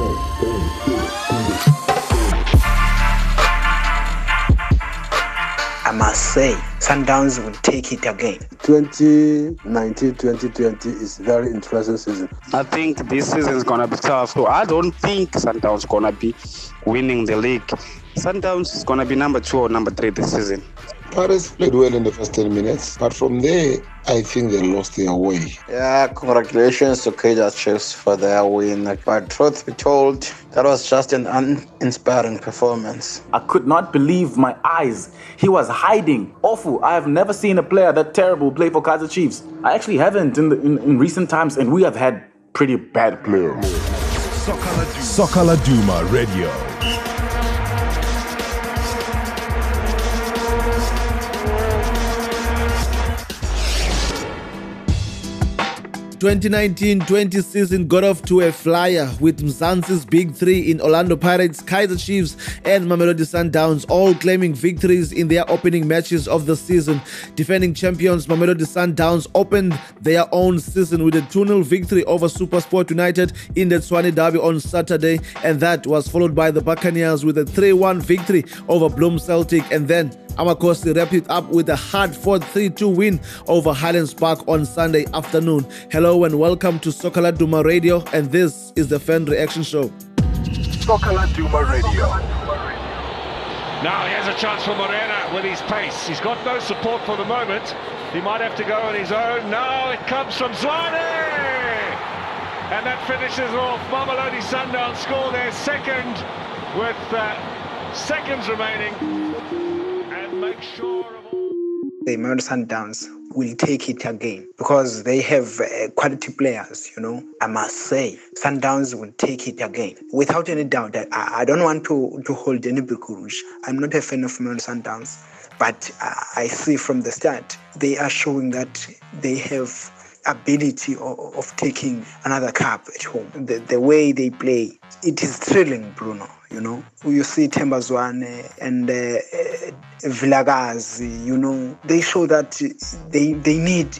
I must say, Sundowns will take it again. 2019-2020 is very interesting season. I think this season is going to be tough. So I don't think Sundowns is going to be winning the league. Sundowns is going to be number 2 or number 3 this season. Pirates played well in the first 10 minutes, but from there, I think they lost their way. Yeah, congratulations to Kaizer Chiefs for their win. But truth be told, that was just an uninspiring performance. I could not believe my eyes. He was hiding. Awful. I have never seen a player that terrible play for Kaizer Chiefs. I actually haven't in recent times, and we have had pretty bad players. Soccer Laduma Radio. 2019-20 season got off to a flyer with Mzansi's big three in Orlando Pirates, Kaizer Chiefs and Mamelodi Sundowns all claiming victories in their opening matches of the season. Defending champions Mamelodi Sundowns opened their own season with a 2-0 victory over SuperSport United in the Tshwane Derby on Saturday, and that was followed by the Buccaneers with a 3-1 victory over Bloem Celtic, and then Amakosi wrapped it up with a hard-fought 3-2 win over Highlands Park on Sunday afternoon. Hello and welcome to Soccer Laduma Radio, and this is the Fan Reaction Show. Soccer Laduma Radio. Now he has a chance for Morena with his pace. He's got no support for the moment. He might have to go on his own. Now it comes from Tshwane! And that finishes off. Mamelodi Sundowns score their second with seconds remaining. Make sure the Mamelodi Sundowns will take it again because they have quality players, you know. I must say, Sundowns will take it again. Without any doubt, I don't want to hold any Bikurush. I'm not a fan of Mamelodi Sundowns, but I see from the start, they are showing that they have ability of taking another cup at home. The way they play, it is thrilling, Bruno. You know, you see Themba Zwane and Vilakazi, you know, they show that they need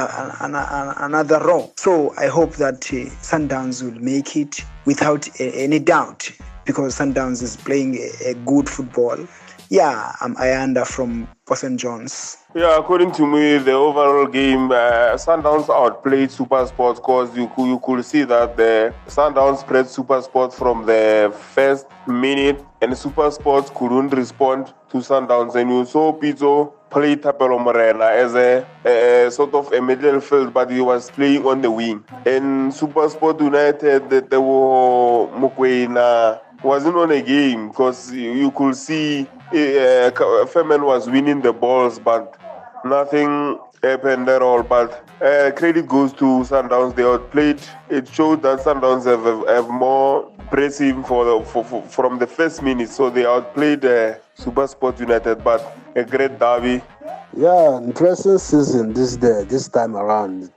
another role. So I hope that Sundowns will make it without any doubt, because Sundowns is playing a good football. Yeah, I'm Ayanda from St. John's. Yeah, according to me, the overall game, Sundowns outplayed SuperSport because you could see that the Sundowns spread SuperSport from the first minute, and SuperSport couldn't respond to Sundowns. And you saw Pito play Thapelo Morena as a sort of a middle field, but he was playing on the wing. And SuperSport United, they were Mokwena wasn't on a game because you could see Femen was winning the balls, but nothing happened at all. But credit goes to Sundowns. They outplayed. It showed that Sundowns have more pressing from the first minute, so they outplayed SuperSport United. But a great derby. Yeah, interesting season this time around.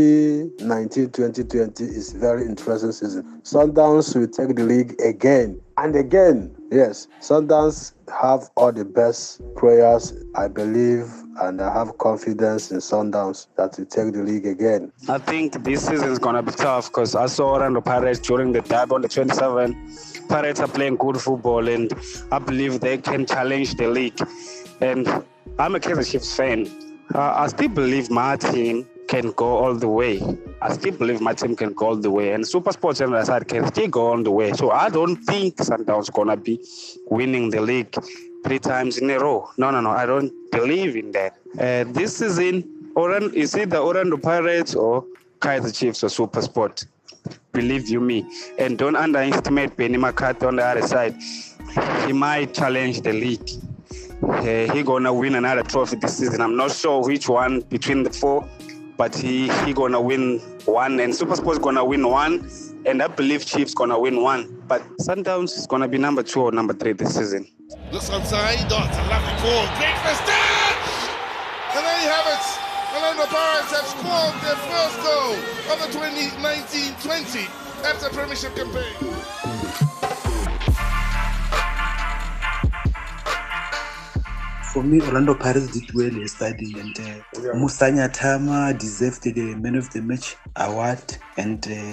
2019-2020 is very interesting season. Sundowns will take the league again and again. Yes, Sundowns have all the best players, I believe, and I have confidence in Sundowns that will take the league again. I think this season is going to be tough because I saw Orlando Pirates during the derby on the 27th. Pirates are playing good football, and I believe they can challenge the league. And I'm a Kaizer Chiefs fan. I still believe my team can go all the way. And SuperSport on the side can still go all the way. So I don't think Sundowns going to be winning the league 3 times in a row. No. I don't believe in that. This season, is it the Orlando Pirates or Kaizer Chiefs or SuperSport? Believe you me. And don't underestimate Benny McCarthy on the other side. He might challenge the league. He gonna win another trophy this season. I'm not sure which one between the 4, but he gonna win 1, and SuperSport's gonna win 1, and I believe Chiefs gonna win 1. But Sundowns is gonna be number 2 or number 3 this season. Looks outside, it's a lovely ball, great first touch! And there you have it. Orlando Pirates have scored their first goal of the 2019-20 after Premiership campaign. For me, Orlando Pirates did well yesterday, and Musanya Tama deserved the Man of the Match award, and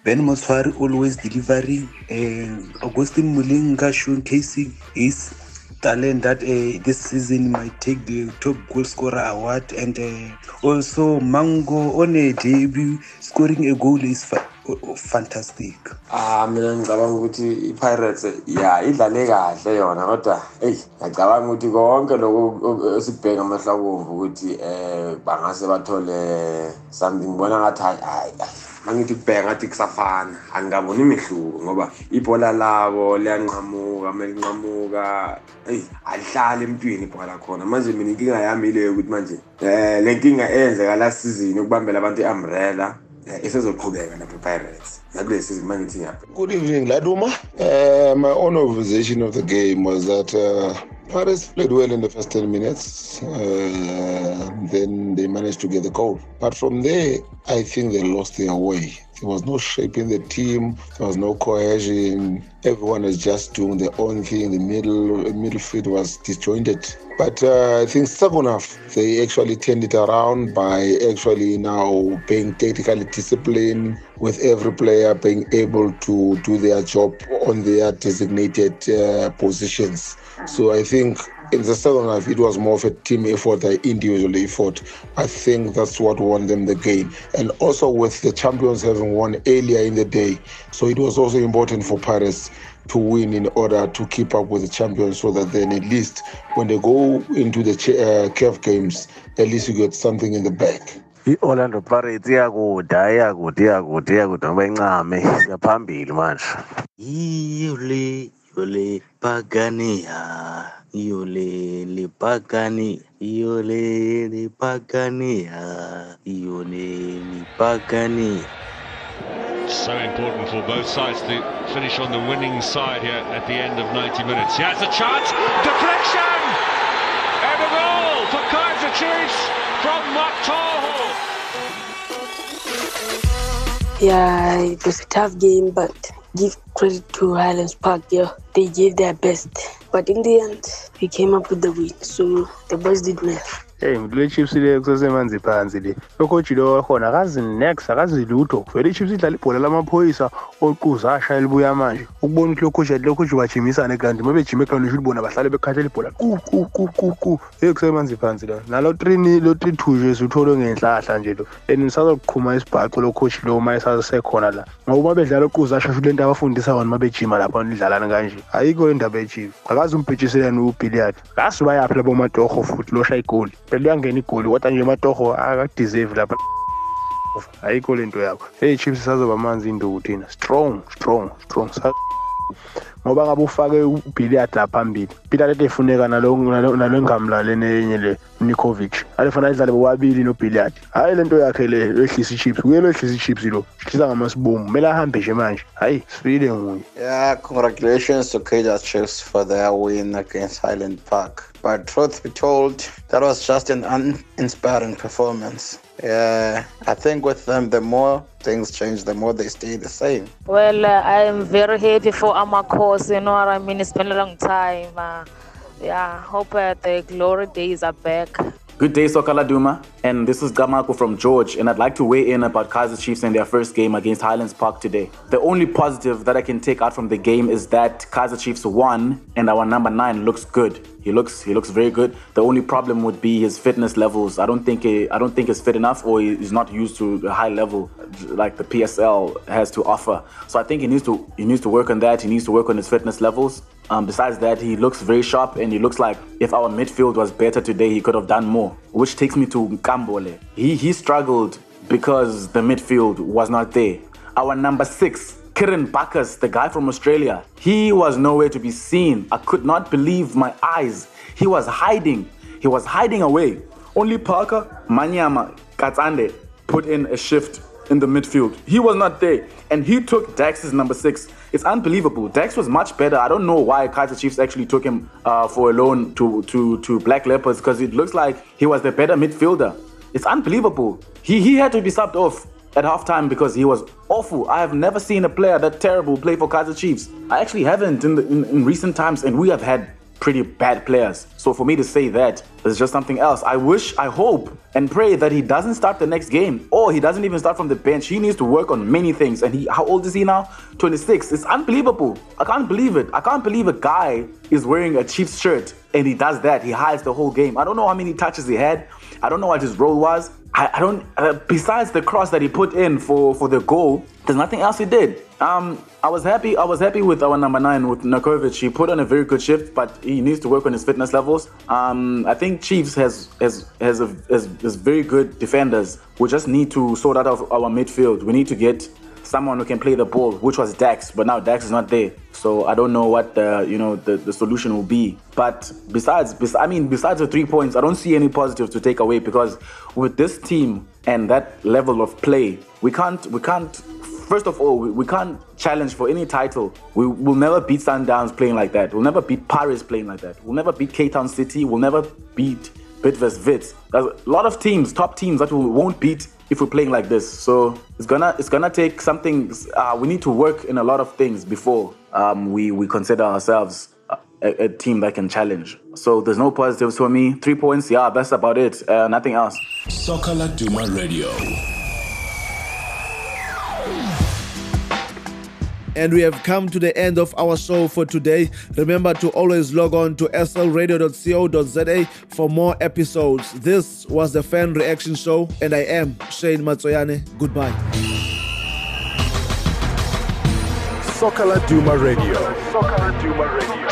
Ben Moswari always delivering. Augustine Mulinga showcasing his talent that this season might take the top goal scorer award, and also Mango on a debut scoring a goal is fantastic. Mina ngicabanga ukuthi iPirates idlale kahle yona kodwa ngicabanga ukuthi konke lokho esibheka amahlabomvu ukuthi bangase bathole something bona ngathi mangithi kubheka ngathi kusafana angaboni imihluko ngoba ibhola labo liyanqamuka melinqamuka alihlala empini ibhola khona manje mina inkinga yami ile ukuthi manje le nkinga eyenzeka last season ukubambela abantu iumbrella isizoqhubeka lapha Pirates nakule season mangithi ngapha. Good evening, Laduma. My own observation of the game was that Pirates played well in the first 10 minutes. Then they managed to get the goal. But from there, I think they lost their way. There was no shape in the team. There was no cohesion. Everyone was just doing their own thing. The midfield was disjointed. But I think second half, they actually turned it around by actually now being tactically disciplined, with every player being able to do their job on their designated positions. So I think in the second half, it was more of a team effort than individual effort. I think that's what won them the game. And also with the champions having won earlier in the day, so it was also important for Pirates to win in order to keep up with the champions, so that then at least when they go into the CAF games, at least you get something in the bag. I-Orlando Pirates iyakuda ngoba incame siyaphambili manje. Yole Pagania, Yole le Pagania, So important for both sides to finish on the winning side here at the end of 90 minutes. He has a chance, deflection, and a goal for Kaizer Chiefs from Matoho. Yeah, it was a tough game, but give credit to Highlands Park. Yeah, they gave their best, but in the end, we came up with the win. So the boys did well. Hey, ngile Chiefs le kusesemanzi phansi le. Coach lo khona akazi next akazi lutho. Vele Chiefs idlala ibhola lamaphoyisa oquza ashaya libuya manje. Ukubona ukuthi lo coach bajimisana eground, mabe jime eground usho ubona bahlale bekhathela ibhola. Hey, kusesemanzi phansi la. Nalo 3-2 nje utholwe ngenhlahla nje lo. And nisazoqhuma isibhaco lo coach lo mayesasekhona la. Ngoba bedlala oquza ashaya lento abafundisa bona mabejima lapha nidlalana kanje. Ayikho indaba echief. Akazi umbhetshiselana uBilliard. Kasuba yaphi labo Matoho futhi lo shaya igoli. Liyangena igoli kodwa nje Matoho akadeserve lapha ayikho lento yakho. Hey Chiefs sazoba amanzi induku thina strong ngoba ngabe ufake uBilliard lapha phambili Billiard efuneka nalengam lenye le Nikovic alifana idlale bobabili noBilliard. Hayi lento yakhe le ehlisa iChiefs kuyelo ehlisa iChiefs lo hlisa ngamasibomu mela ahambe nje manje. Hayi sibile nguye. Yeah, congratulations to Kaizer Chiefs for their win against Highland Park. But truth be told, that was just an uninspiring performance. Yeah, I think with them, the more things change, the more they stay the same. Well, I'm very happy for Amakos, you know what I mean? It's been a long time. Yeah, hope the glory days are back. Good day, Soccer Laduma, and this is Gamako from George, and I'd like to weigh in about Kaizer Chiefs in their first game against Highlands Park today. The only positive that I can take out from the game is that Kaizer Chiefs won, and our number 9 looks good. He looks very good. The only problem would be his fitness levels. I don't think he's fit enough, or he's not used to the high level like the PSL has to offer. So I think he needs to work on that. He needs to work on his fitness levels. Besides that, he looks very sharp, and he looks like if our midfield was better today, he could have done more. Which takes me to Nkambole. He struggled because the midfield was not there. Our number 6, Kieran Bacchus, the guy from Australia, he was nowhere to be seen. I could not believe my eyes. He was hiding. He was hiding away. Only Parker, Manyama, Katsande put in a shift in the midfield. He was not there. And he took Dax's number 6. It's unbelievable. Dax was much better. I don't know why Kaizer Chiefs actually took him for a loan to Black Leopards, because it looks like he was the better midfielder. It's unbelievable. He had to be subbed off at halftime because he was awful. I have never seen a player that terrible play for Kaizer Chiefs. I actually haven't in recent times, and we have had pretty bad players. So for me to say that is just something else. I hope and pray that he doesn't start the next game, or he doesn't even start from the bench. He needs to work on many things. And how old is he now? 26. It's unbelievable. I can't believe it. I can't believe a guy is wearing a Chiefs shirt and he does that. He hides the whole game. I don't know how many touches he had. I don't know what his role was. I don't. Besides the cross that he put in for the goal, there's nothing else he did. I was happy with our number 9, with Nakovic. He put on a very good shift, but he needs to work on his fitness levels. I think Chiefs has very good defenders. We just need to sort out our midfield. We need to get someone who can play the ball, which was Dax, but now Dax is not there. So I don't know what the solution will be. But besides the 3 points, I don't see any positives to take away, because with this team and that level of play, we can't. First of all, we can't challenge for any title. We will never beat Sundowns playing like that. We'll never beat Paris playing like that. We'll never beat Cape Town City. We'll never beat Bidvest Wits. There's a lot of teams, top teams, that we won't beat if we're playing like this. So it's gonna take something. We need to work in a lot of things before we consider ourselves a team that can challenge. So there's no positives for me. 3 points, yeah, that's about it. Nothing else. Soccer Laduma Radio. And we have come to the end of our show for today. Remember to always log on to slradio.co.za for more episodes. This was the Fan Reaction Show, and I am Shane Matsoyane. Goodbye. Soccer Laduma Radio. Soccer Laduma Radio.